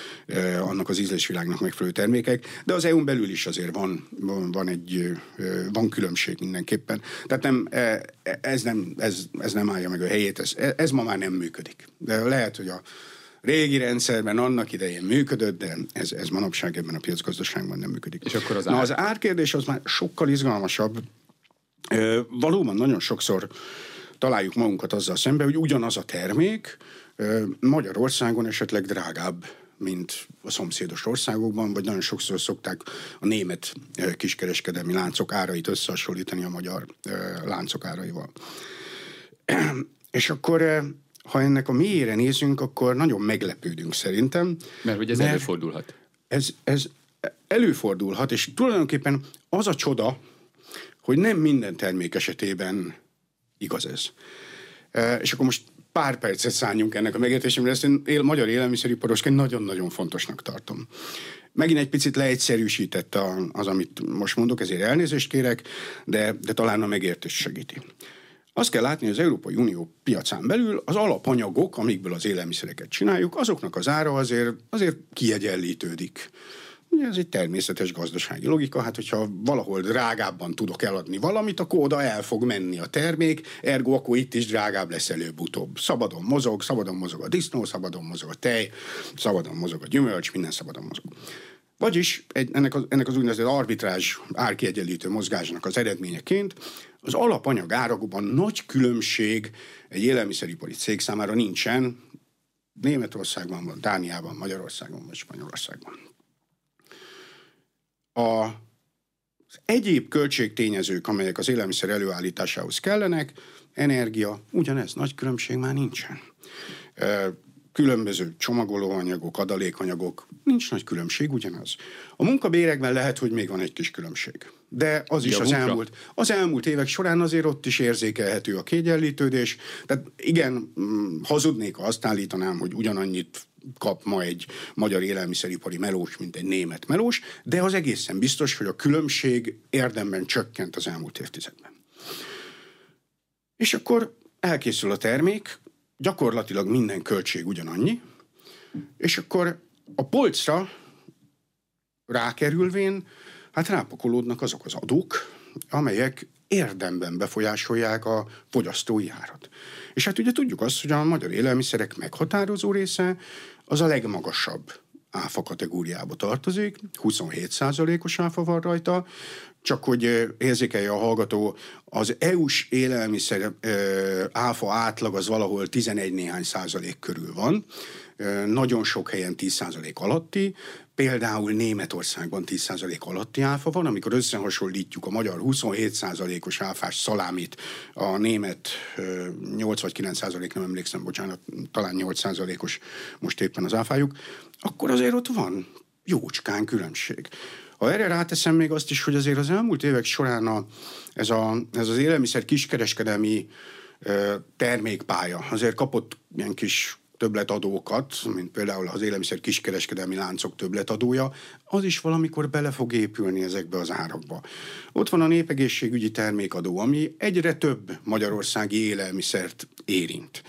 eh, annak az ízlésvilágnak megfelelő termékek, de az é u-n belül is azért van, van, van egy eh, van különbség mindenképpen. Tehát nem, eh, ez, nem, ez, ez nem állja meg a helyét, ez, ez ma már nem működik. De lehet, hogy a régi rendszerben annak idején működött, de ez, ez manapság ebben a piacgazdaságban nem működik. És akkor az Na, az árkérdés az már sokkal izgalmasabb. Eh, valóban nagyon sokszor találjuk magunkat azzal szembe, hogy ugyanaz a termék Magyarországon esetleg drágább, mint a szomszédos országokban, vagy nagyon sokszor szokták a német kiskereskedelmi láncok árait összehasonlítani a magyar láncok áraival. És akkor, ha ennek a mélyére nézünk, akkor nagyon meglepődünk szerintem. Mert hogy ez mert előfordulhat. Ez, ez előfordulhat, és tulajdonképpen az a csoda, hogy nem minden termék esetében igaz ez. E, és akkor most pár percet szálljunk ennek a megértésemre, ezt én él, magyar élelmiszeriparosként nagyon-nagyon fontosnak tartom. Megint egy picit leegyszerűsített a, az, amit most mondok, ezért elnézést kérek, de, de talán a megértés segíti. Azt kell látni, hogy az Európai Unió piacán belül az alapanyagok, amikből az élelmiszereket csináljuk, azoknak az ára azért, azért kiegyenlítődik. Ugye ez egy természetes gazdasági logika, hát hogyha valahol drágábban tudok eladni valamit, akkor oda el fog menni a termék, ergo akkor itt is drágább lesz előbb-utóbb. Szabadon mozog, szabadon mozog a disznó, szabadon mozog a tej, szabadon mozog a gyümölcs, minden szabadon mozog. Vagyis egy, ennek, az, ennek az úgynevezett arbitrázs árkiegyenlítő mozgásnak az eredményeként az alapanyag árakban nagy különbség egy élelmiszeripari cég számára nincsen. Németországban van, Dániában, Magyarországon vagy Spanyolországban. a az egyéb költségtényezők, amelyek az élelmiszer előállításához kellenek, energia, ugyanez, nagy különbség már nincsen. Különböző csomagolóanyagok, adalékanyagok, nincs nagy különbség, ugyanaz. A munkabérekben lehet, hogy még van egy kis különbség. De az is az elmúlt, az elmúlt évek során azért ott is érzékelhető a kiegyenlítődés. Tehát igen, hazudnék, ha azt állítanám, hogy ugyanannyit kap ma egy magyar élelmiszeripari melós, mint egy német melós, de az egészen biztos, hogy a különbség érdemben csökkent az elmúlt évtizedben. És akkor elkészül a termék, gyakorlatilag minden költség ugyanannyi, és akkor a polcra rákerülvén, hát rápakolódnak azok az adók, amelyek érdemben befolyásolják a fogyasztói árat. És hát ugye tudjuk azt, hogy a magyar élelmiszerek meghatározó része az a legmagasabb áfa kategóriába tartozik, huszonhét százalékos áfa van rajta, csak hogy érzékelje a hallgató, az é u-s élelmiszer áfa átlag az valahol tizenegy néhány százalék körül van, nagyon sok helyen tíz százalék alatti, például Németországban tíz százalék alatti áfa van, amikor összehasonlítjuk a magyar huszonhét százalékos áfás szalámit, a német nyolc vagy kilenc százalék, nem emlékszem, bocsánat, talán nyolc százalékos most éppen az áfájuk, akkor azért ott van jócskán különbség. Ha erre ráteszem még azt is, hogy azért az elmúlt évek során a, ez, a, ez az élelmiszer kiskereskedelmi ö, termékpálya azért kapott ilyen kis többletadókat, mint például az élelmiszer kiskereskedelmi láncok többletadója, az is valamikor bele fog épülni ezekbe az árakba. Ott van a népegészségügyi termékadó, ami egyre több magyarországi élelmiszert érint.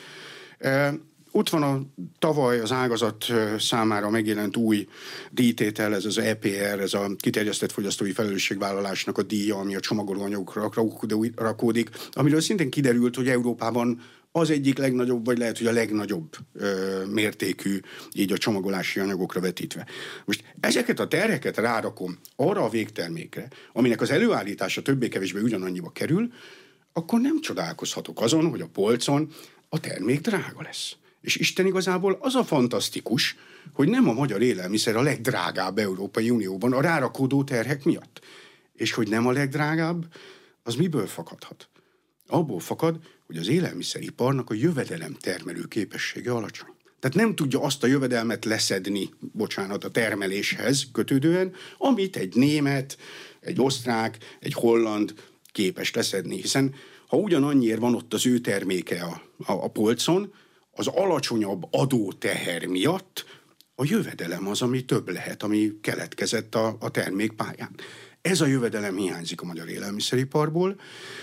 E, Ott van a tavaly az ágazat számára megjelent új díjtétel, ez az é pé er, ez a kiterjesztett fogyasztói felelősségvállalásnak a díja, ami a csomagolóanyagokra rakódik, amiről szintén kiderült, hogy Európában az egyik legnagyobb, vagy lehet, hogy a legnagyobb ö, mértékű, így a csomagolási anyagokra vetítve. Most ezeket a terheket rárakom arra a végtermékre, aminek az előállítása többé-kevésbé ugyanannyiba kerül, akkor nem csodálkozhatok azon, hogy a polcon a termék drága lesz. És Isten igazából az a fantasztikus, hogy nem a magyar élelmiszer a legdrágább Európai Unióban a rárakódó terhek miatt. És hogy nem a legdrágább, az miből fakadhat? Abból fakad, hogy az élelmiszeriparnak a jövedelem termelő képessége alacsony. Tehát nem tudja azt a jövedelmet leszedni, bocsánat, a termeléshez kötődően, amit egy német, egy osztrák, egy holland képes leszedni. Hiszen ha ugyanannyiért van ott az ő terméke a, a, a polcon, az alacsonyabb adóteher miatt a jövedelem az, ami több lehet, ami keletkezett a, a termékpályán. Ez a jövedelem hiányzik a magyar élelmiszeriparból,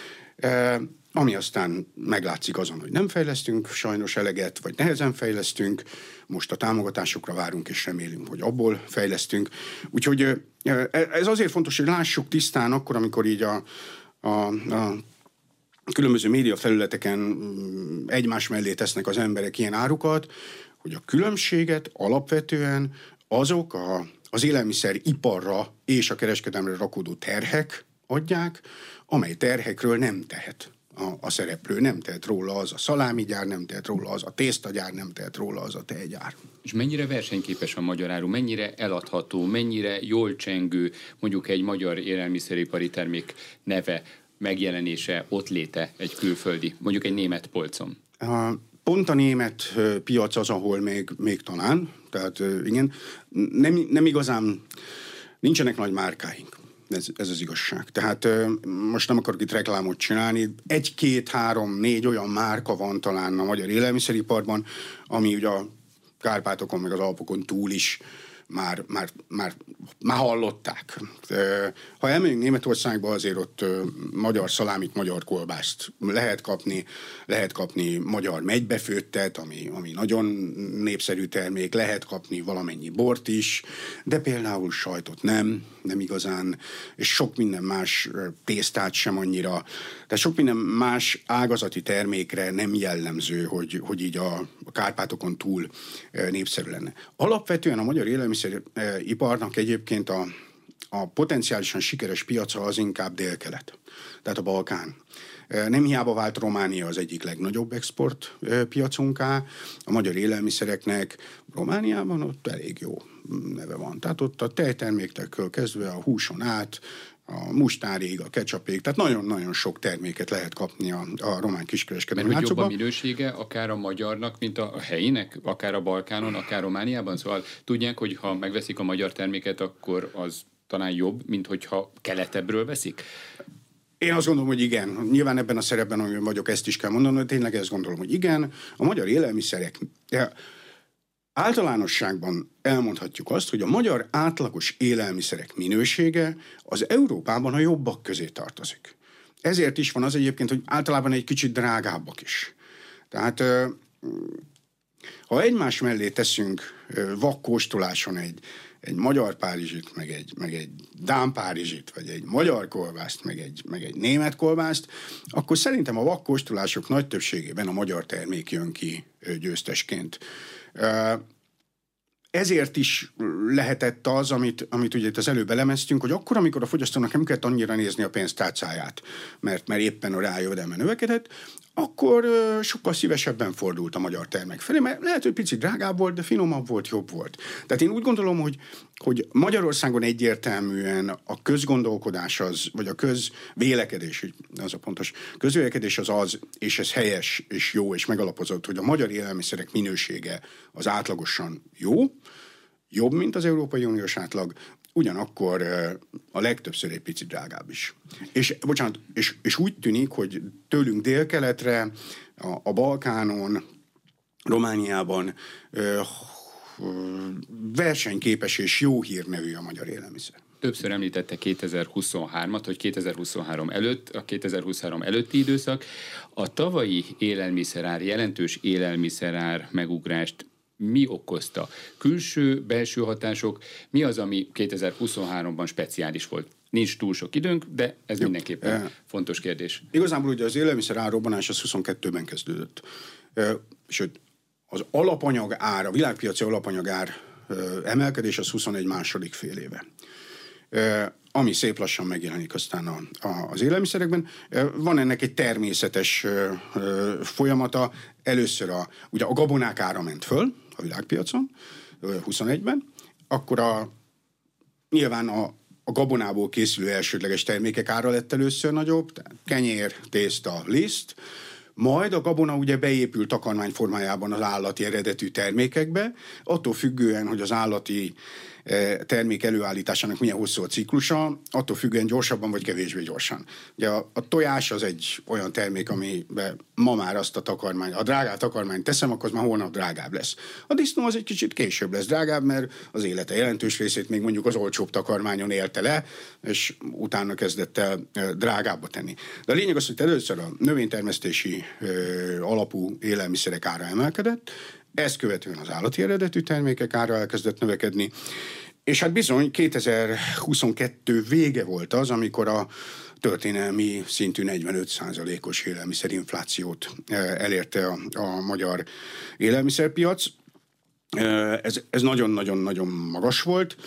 e, ami aztán meglátszik azon, hogy nem fejlesztünk sajnos eleget, vagy nehezen fejlesztünk, most a támogatásokra várunk, és remélünk, hogy abból fejlesztünk. Úgyhogy e, ez azért fontos, hogy lássuk tisztán akkor, amikor így a, a, a különböző média felületeken egymás mellé tesznek az emberek ilyen árukat, hogy a különbséget alapvetően azok a, az élelmiszeriparra és a kereskedelemre rakódó terhek adják, amely terhekről nem tehet a, a szereplő. Nem tehet róla az a szalámigyár, nem tehet róla az a tésztagyár, nem tehet róla az a tejgyár. És mennyire versenyképes a magyar áru, mennyire eladható, mennyire jól csengő mondjuk egy magyar élelmiszeripari termék neve, megjelenése, ott léte egy külföldi, mondjuk egy német polcon? Pont a német piac az, ahol még, még talán, tehát igen, nem, nem igazán, nincsenek nagy márkáink, ez, ez az igazság. Tehát most nem akarok itt reklámot csinálni, egy, két, három, négy olyan márka van talán a magyar élelmiszeriparban, ami ugye a Kárpátokon meg az Alpokon túl is Már, már, már, már hallották. Ha elmegyünk Németországba, azért ott magyar szalámit, magyar kolbászt lehet kapni, lehet kapni magyar megybefőttet, ami, ami nagyon népszerű termék, lehet kapni valamennyi bort is, de például sajtot nem, nem igazán, és sok minden más tésztát sem annyira. Tehát sok minden más ágazati termékre nem jellemző, hogy, hogy így a, a Kárpátokon túl népszerű lenne. Alapvetően a magyar élelmiszeriparnak egyébként a, a potenciálisan sikeres piaca az inkább Dél-Kelet, tehát a Balkán. Nem hiába vált Románia az egyik legnagyobb exportpiacunká, a magyar élelmiszereknek Romániában ott elég jó neve van. Tehát ott a tejterméktől kezdve a húson át, a mustárig, a ketchupig, tehát nagyon-nagyon sok terméket lehet kapni a, a román kiskereskedelmi láncokban. Mert jobb a minősége akár a magyarnak, mint a helyinek, akár a Balkánon, akár Romániában? Szóval tudják, hogy ha megveszik a magyar terméket, akkor az talán jobb, mint hogyha keletebbről veszik? Én azt gondolom, hogy igen. Nyilván ebben a szerepben, amiben vagyok, ezt is kell mondanom, hogy tényleg ezt gondolom, hogy igen. A magyar élelmiszerek... Általánosságban elmondhatjuk azt, hogy a magyar átlagos élelmiszerek minősége az Európában a jobbak közé tartozik. Ezért is van az egyébként, hogy általában egy kicsit drágábbak is. Tehát ha egymás mellé teszünk vakkóstoláson egy, egy magyar párizsit, meg egy, meg egy dán párizsit, vagy egy magyar kolbászt, meg egy, meg egy német kolbászt, akkor szerintem a vakkóstolások nagy többségében a magyar termék jön ki győztesként. Ezért is lehetett az, amit, amit ugye itt az előbb elemeztünk, hogy akkor, amikor a fogyasztónak nem kellett annyira nézni a pénztárcáját, mert, mert éppen a rájövedelme növekedett, akkor sokkal szívesebben fordult a magyar termék felé, mert lehet, hogy picit drágább volt, de finomabb volt, jobb volt. Tehát én úgy gondolom, hogy, hogy Magyarországon egyértelműen a közgondolkodás az, vagy a közvélekedés, az a pontos, közvélekedés az az, és ez helyes, és jó, és megalapozott, hogy a magyar élelmiszerek minősége az átlagosan jó, jobb, mint az Európai Uniós átlag, ugyanakkor a legtöbbször egy picit drágább is. És, bocsánat, és, és úgy tűnik, hogy tőlünk délkeletre, a, a Balkánon, Romániában ö, ö, versenyképes és jó hírnevű a magyar élelmiszer. Többször említette kétezer-huszonhármat, hogy kétezer-huszonhárom előtt, a kétezer-huszonhárom előtti időszak. A tavalyi élelmiszerár, jelentős élelmiszerár megugrást mi okozta? Külső, belső hatások, mi az, ami kétezer-huszonháromban speciális volt? Nincs túl sok időnk, de ez Jó, mindenképpen e, fontos kérdés. Igazából ugye az élelmiszer árrobbanás az huszonkettőben kezdődött. E, sőt, az alapanyag ár, a világpiaci alapanyag ár e, emelkedés az huszonegy második fél éve. E, ami szép lassan megjelenik aztán a, a, az élelmiszerekben. E, van ennek egy természetes e, e, folyamata. Először a, ugye a gabonák ára ment föl a világpiacon huszonegyben, akkor a, nyilván a, a gabonából készülő elsődleges termékek ára lett először nagyobb, tehát kenyér, tészta, liszt, majd a gabona ugye beépült takarmány formájában az állati eredetű termékekbe, attól függően, hogy az állati termék előállításának milyen hosszú a ciklusa, attól függően gyorsabban vagy kevésbé gyorsan. Ugye a, a tojás az egy olyan termék, amiben ma már azt a takarmány, a drágát takarmányt teszem, akkor az már holnap drágább lesz. A disznó az egy kicsit később lesz drágább, mert az élete jelentős részét még mondjuk az olcsóbb takarmányon élte le, és utána kezdett el drágábbba tenni. De a lényeg az, hogy először a növénytermesztési ö, alapú élelmiszerek ára emelkedett, ezt követően az állati eredetű termékek ára elkezdett növekedni, és hát bizony kétezer-huszonkettő vége volt az, amikor a történelmi szintű negyvenöt százalékos élelmiszerinflációt elérte a, a magyar élelmiszerpiac. Ez, ez nagyon-nagyon-nagyon magas volt.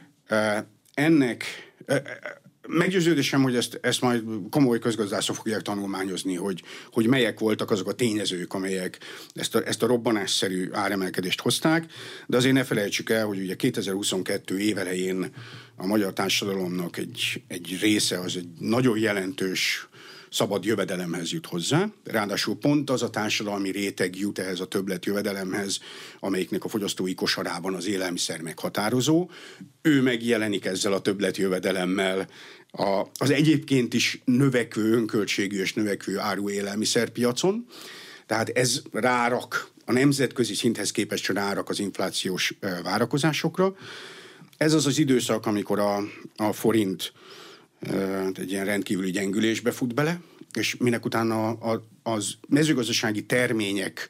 Ennek meggyőződésem, hogy ezt, ezt majd komoly közgazdászok fogják tanulmányozni, hogy, hogy melyek voltak azok a tényezők, amelyek ezt a, ezt a robbanásszerű áremelkedést hozták, de azért ne felejtsük el, hogy ugye kétezer-huszonkettő évelején a magyar társadalomnak egy, egy része az egy nagyon jelentős szabad jövedelemhez jut hozzá. Ráadásul pont az a társadalmi réteg jut ehhez a többlet jövedelemhez, amelyiknek a fogyasztói kosarában az élelmiszer meghatározó. Ő megjelenik ezzel a többlet jövedelemmel a, az egyébként is növekvő, önköltségű és növekvő áru élelmiszerpiacon. Tehát ez rárak, a nemzetközi szinthez képest rárak az inflációs várakozásokra. Ez az az időszak, amikor a, a forint egy ilyen rendkívüli gyengülésbe fut bele, és minek utána a, az mezőgazdasági termények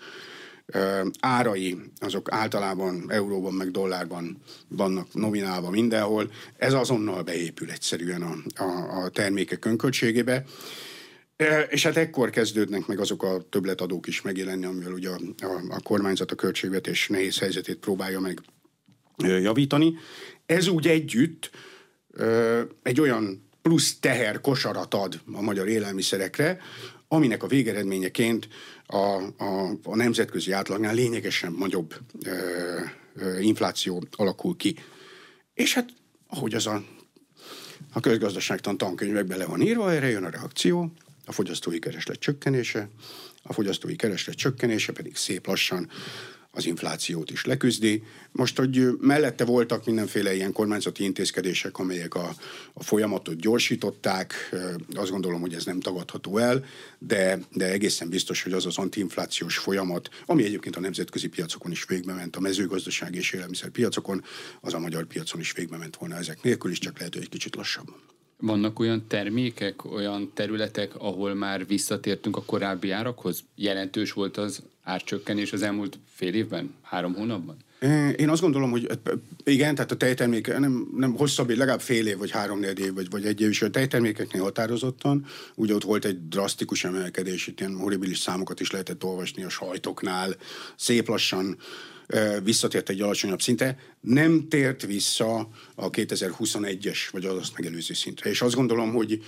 árai, azok általában euróban meg dollárban vannak nominálva mindenhol, ez azonnal beépül egyszerűen a, a, a termékek önköltségébe, és hát ekkor kezdődnek meg azok a többletadók is megjelenni, amivel ugye a, a, a kormányzat a költségvetés nehéz helyzetét próbálja meg javítani. Ez úgy együtt egy olyan plusz teher kosarat ad a magyar élelmiszerekre, aminek a végeredményeként a, a, a nemzetközi átlagnál lényegesen nagyobb ö, ö, infláció alakul ki. És hát, ahogy az a, a közgazdaságtan tankönyvekben le van írva, erre jön a reakció, a fogyasztói kereslet csökkenése, a fogyasztói kereslet csökkenése pedig szép lassan az inflációt is leküzdi. Most, hogy mellette voltak mindenféle ilyen kormányzati intézkedések, amelyek a, a folyamatot gyorsították, azt gondolom, hogy ez nem tagadható el, de, de egészen biztos, hogy az az antiinflációs folyamat, ami egyébként a nemzetközi piacokon is végbe ment, a mezőgazdasági és élelmiszerpiacokon, az a magyar piacon is végbe ment volna ezek nélkül is, csak lehet, hogy egy kicsit lassabban. Vannak olyan termékek, olyan területek, ahol már visszatértünk a korábbi árakhoz? Jelentős volt az árcsökkenés az elmúlt fél évben, három hónapban? Én azt gondolom, hogy igen, tehát a tejtermék nem, nem hosszabb, legalább fél év, vagy három-négy év, vagy, vagy egy év is, a tejtermékeknél határozottan, ugye ott volt egy drasztikus emelkedés, itt ilyen horribilis számokat is lehetett olvasni a sajtoknál, szép lassan visszatért egy alacsonyabb szinte, nem tért vissza a kétezer-huszonegyes, vagy az azt megelőző szintre. És azt gondolom, hogy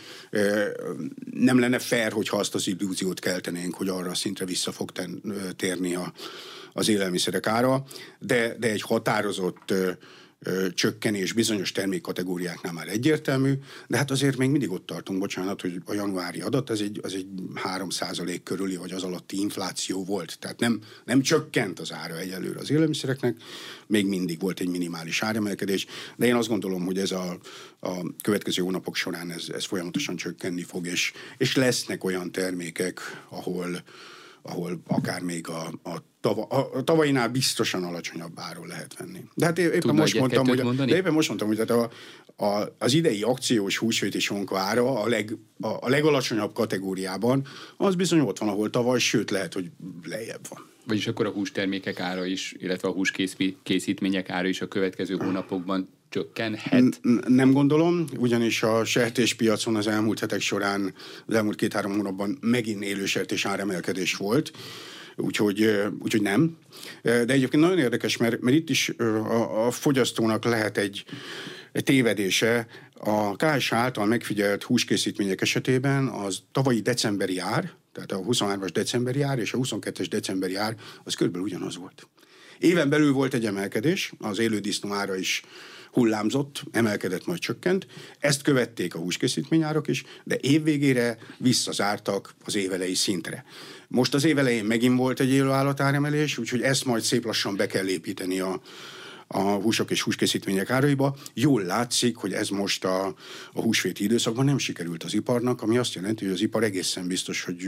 nem lenne fair, hogyha azt az illúziót keltenénk, hogy arra a szintre vissza fog ten, térni a, az élelmiszerek ára, de, de egy határozott csökkenés bizonyos termékkategóriáknál már egyértelmű, de hát azért még mindig ott tartunk, bocsánat, hogy a januári adat az egy, az egy három százalék körüli, vagy az alatti infláció volt. Tehát nem, nem csökkent az ára egyelőre az élelmiszereknek, még mindig volt egy minimális áremelkedés, de én azt gondolom, hogy ez a, a következő hónapok során ez, ez folyamatosan csökkenni fog, és, és lesznek olyan termékek, ahol ahol akár még a, a, tava, a tavalyinál biztosan alacsonyabb áron lehet venni. De hát éppen most mondtam, hogy, de éppen most mondtam, hogy a, a, az idei akciós húsvét és sonka ára a, leg, a, a legalacsonyabb kategóriában, az bizony ott van, ahol tavaly, sőt lehet, hogy lejjebb van. Vagyis akkor a hústermékek ára is, illetve a húskészítmények ára is a következő hónapokban csökkenhet? Nem gondolom, ugyanis a sertéspiacon az elmúlt hetek során, az elmúlt két-három hónapban megint élő sertés áremelkedés volt, úgyhogy, úgyhogy nem. De egyébként nagyon érdekes, mert, mert itt is a, a fogyasztónak lehet egy, egy tévedése. A ká es há által megfigyelt húskészítmények esetében az tavalyi decemberi ár, tehát a huszonhármas decemberi ár és a huszonkettes decemberi ár, az körülbelül ugyanaz volt. Éven belül volt egy emelkedés, az élődisznó ára is hullámzott, emelkedett, majd csökkent. Ezt követték a húskészítményárak is, de évvégére visszazártak az évelei szintre. Most az évelején megint volt egy élő állatáremelés, úgyhogy ezt majd szép lassan be kell építeni a, a húsok és húskészítmények áraiba. Jól látszik, hogy ez most a, a húsvéti időszakban nem sikerült az iparnak, ami azt jelenti, hogy az ipar egészen biztos, hogy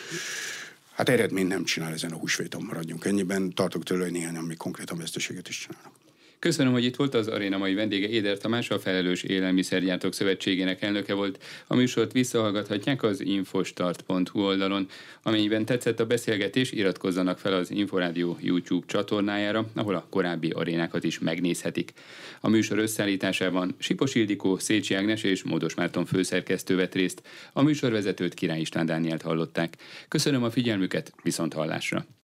hát eredményt nem csinál ezen a húsvéton, maradjunk ennyiben. Tartok tőle, hogy néhányan még konkrétan veszteséget is csinálnak. Köszönöm, hogy itt volt. Az aréna mai vendége Éder Tamás, a Felelős Élelmiszergyártók Szövetségének elnöke volt. A műsort visszahallgathatják az infostart pont hu oldalon. Amennyiben tetszett a beszélgetés, iratkozzanak fel az Inforádió YouTube csatornájára, ahol a korábbi arénákat is megnézhetik. A műsor összeállításában Sipos Ildikó, Szécsi Ágnes és Módos Márton főszerkesztő vett részt. A műsorvezetőt Király István Dánielt hallották. Köszönöm a figyelmüket, viszont hallásra!